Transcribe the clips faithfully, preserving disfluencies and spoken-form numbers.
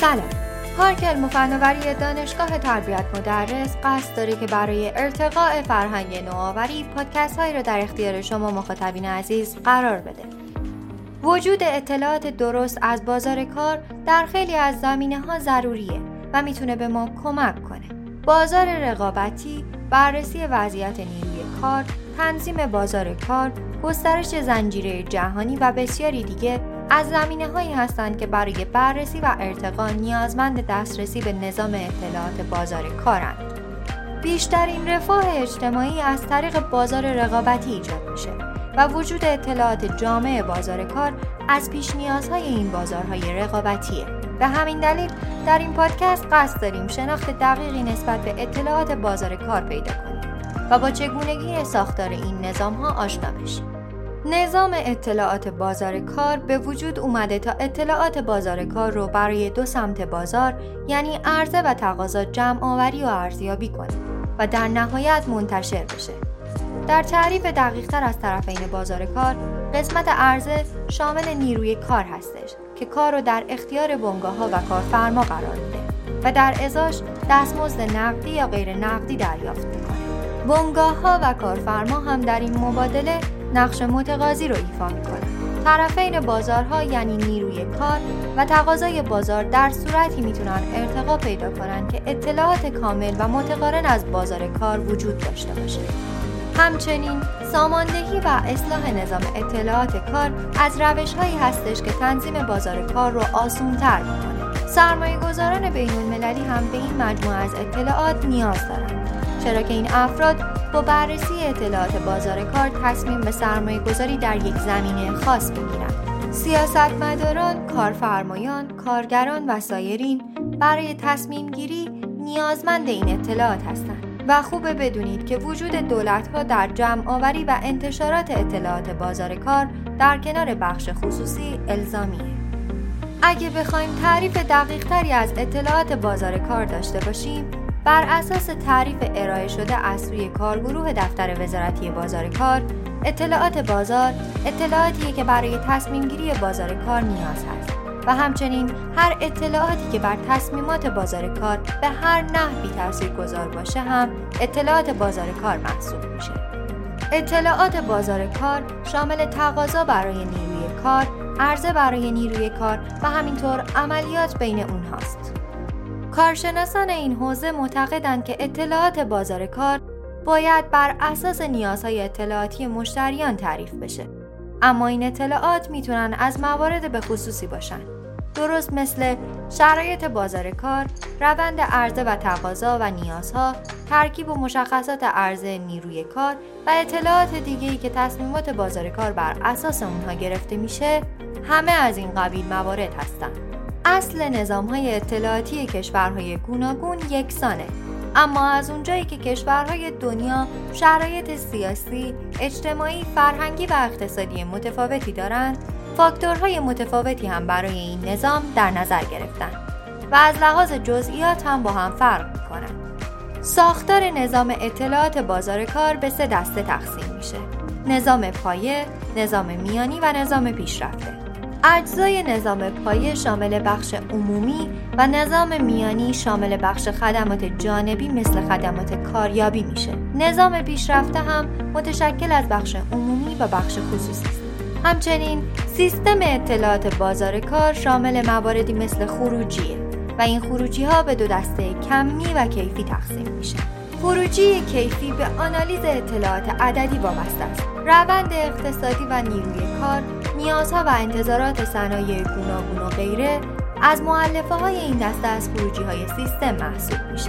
سلام. پارک علم و فناوری دانشگاه تربیت مدرس قصد داره که برای ارتقاء فرهنگ نوآوری پادکست هایی رو در اختیار شما مخاطبین عزیز قرار بده. وجود اطلاعات درست از بازار کار در خیلی از زمینه‌ها ضروریه و میتونه به ما کمک کنه. بازار رقابتی، بررسی وضعیت نیروی کار، تنظیم بازار کار، گسترش زنجیره جهانی و بسیاری دیگه از زمینه‌هایی هستند که برای بررسی و ارتقا نیازمند دسترسی به نظام اطلاعات بازار کارند. بیشترین رفاه اجتماعی از طریق بازار رقابتی ایجاد میشه و وجود اطلاعات جامع بازار کار از پیش نیازهای این بازارهای رقابتیه. به همین دلیل در این پادکست قصد داریم شناخت دقیقی نسبت به اطلاعات بازار کار پیدا کنیم و با چگونگی ساختار این نظام‌ها آشنا بشیم. نظام اطلاعات بازار کار به وجود اومده تا اطلاعات بازار کار رو برای دو سمت بازار یعنی عرضه و تقاضا جمع آوری و ارزیابی کنه و در نهایت منتشر بشه. در تعریف دقیق‌تر از طرفین بازار کار، قسمت عرضه شامل نیروی کار هستش که کار رو در اختیار بنگاه‌ها و کارفرما قرار میده و در ازاش دستمزد نقدی یا غیر نقدی دریافت میکنه. بنگاه‌ها و کارفرما هم در این مبادله نقش متقاضی رو ایفا میکنن. طرفین بازارها یعنی نیروی کار و تقاضای بازار در صورتی میتونن ارتقا پیدا کنن که اطلاعات کامل و متقارن از بازار کار وجود داشته باشه. همچنین ساماندهی و اصلاح نظام اطلاعات کار از روش‌هایی هستش که تنظیم بازار کار رو آسان‌تر می‌کنه. سرمایه‌گذاران بین‌المللی هم به این مجموعه از اطلاعات نیاز دارند، چرا که این افراد با بررسی اطلاعات بازار کار تصمیم به سرمایه‌گذاری در یک زمینه خاص می‌گیرند. سیاستمداران، کارفرمایان، کارگران و سایرین برای تصمیم گیری نیازمند این اطلاعات هستند. و خوبه بدونید که وجود دولت‌ها در جمع آوری و انتشارات اطلاعات بازار کار در کنار بخش خصوصی الزامیه. اگه بخوایم تعریف دقیق‌تری از اطلاعات بازار کار داشته باشیم، بر اساس تعریف ارائه شده از سوی کارگروه دفتر وزارتی بازار کار، اطلاعات بازار اطلاعاتیه که برای تصمیم گیری بازار کار نیاز هست و همچنین هر اطلاعاتی که بر تصمیمات بازار کار به هر نحوی تاثیرگذار باشه هم اطلاعات بازار کار محسوب میشه. اطلاعات بازار کار شامل تقاضا برای نیروی کار، عرضه برای نیروی کار و همینطور عملیات بین اونهاست. کارشناسان این حوزه معتقدند که اطلاعات بازار کار باید بر اساس نیازهای اطلاعاتی مشتریان تعریف بشه. اما این اطلاعات میتونن از موارد به خصوصی باشن، درست مثل شرایط بازار کار، روند عرضه و تقاضا و نیازها، ترکیب و مشخصات عرضه نیروی کار و اطلاعات دیگه‌ای که تصمیمات بازار کار بر اساس اونها گرفته میشه، همه از این قبیل موارد هستن. اصل نظام‌های اطلاعاتی کشورهای گوناگون یکسانه، اما از اونجایی که کشورهای دنیا شرایط سیاسی، اجتماعی، فرهنگی و اقتصادی متفاوتی دارند، فاکتورهای متفاوتی هم برای این نظام در نظر گرفتن و از لحاظ جزئیات هم با هم فرق میکنن. ساختار نظام اطلاعات بازار کار به سه دسته تقسیم میشه: نظام پایه، نظام میانی و نظام پیشرفته. اجزای نظام پایه شامل بخش عمومی و نظام میانی شامل بخش خدمات جانبی مثل خدمات کاریابی میشه. نظام پیشرفته هم متشکل از بخش عمومی و بخش خصوصی است. همچنین سیستم اطلاعات بازار کار شامل مواردی مثل خروجیه و این خروجی ها به دو دسته کمی و کیفی تقسیم میشه. خروجی کیفی به آنالیز اطلاعات عددی وابسته است. روند اقتصادی و نیروی کار، نیازها و انتظارات صنایع گوناگون و غیره از مؤلفه های این دسته از خروجی های سیستم محسوب میشه.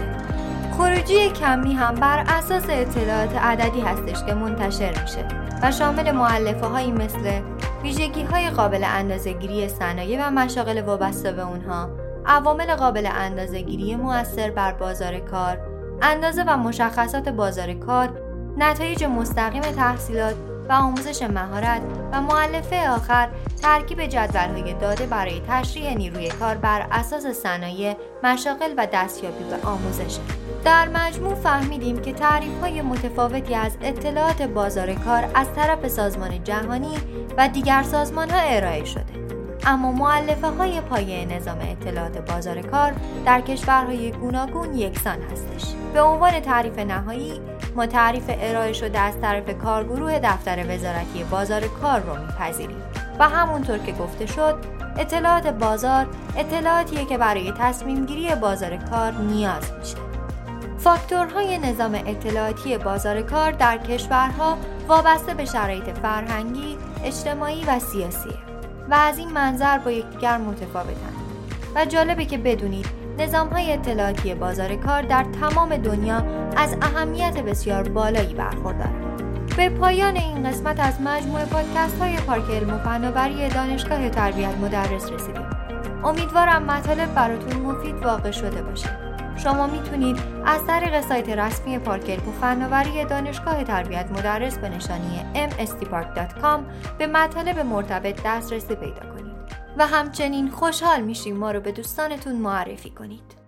خروجی کمی هم بر اساس اطلاعات عددی هستش که منتشر میشه و شامل مؤلفه هایی مثل ویژگی های قابل اندازه‌گیری صنایع و مشاغل وابسته به اونها، عوامل قابل اندازه‌گیری مؤثر بر بازار کار، اندازه و مشخصات بازار کار، نتایج مستقیم تحصیلات و آموزش مهارت و مؤلفه آخر ترکیب جدول‌های داده برای تشریح نیروی کار بر اساس صنایع، مشاغل و دستیابی به آموزش. در مجموع فهمیدیم که تعریف‌های متفاوتی از اطلاعات بازار کار از طرف سازمان جهانی و دیگر سازمان‌ها ارائه شده. اما مؤلفه های پایه نظام اطلاعات بازار کار در کشورهای گوناگون یکسان هستش. به عنوان تعریف نهایی ما تعریف ارائه شده از طرف کارگروه دفتر وزارتی بازار کار رو میپذیریم و همونطور که گفته شد اطلاعات بازار اطلاعاتیه که برای تصمیم گیری بازار کار نیاز میشه. فاکتورهای نظام اطلاعاتی بازار کار در کشورها وابسته به شرایط فرهنگی، اجتماعی و سیاسیه و از این منظر با یکدیگر متفاوتند و جالبه که بدونید نظام‌های اطلاعاتی بازار کار در تمام دنیا از اهمیت بسیار بالایی برخوردارند. به پایان این قسمت از مجموعه پادکست‌های پارک علم و فناوری دانشگاه تربیت مدرس رسیدیم. امیدوارم مطالب براتون مفید واقع شده باشه. شما میتونید از طریق سایت رسمی پارک علم و فناوری دانشگاه تربیت مدرس به نشانی ام اس تی پارک دات کام به مطالب مرتبط دسترسی پیدا کنید و همچنین خوشحال میشیم ما رو به دوستانتون معرفی کنید.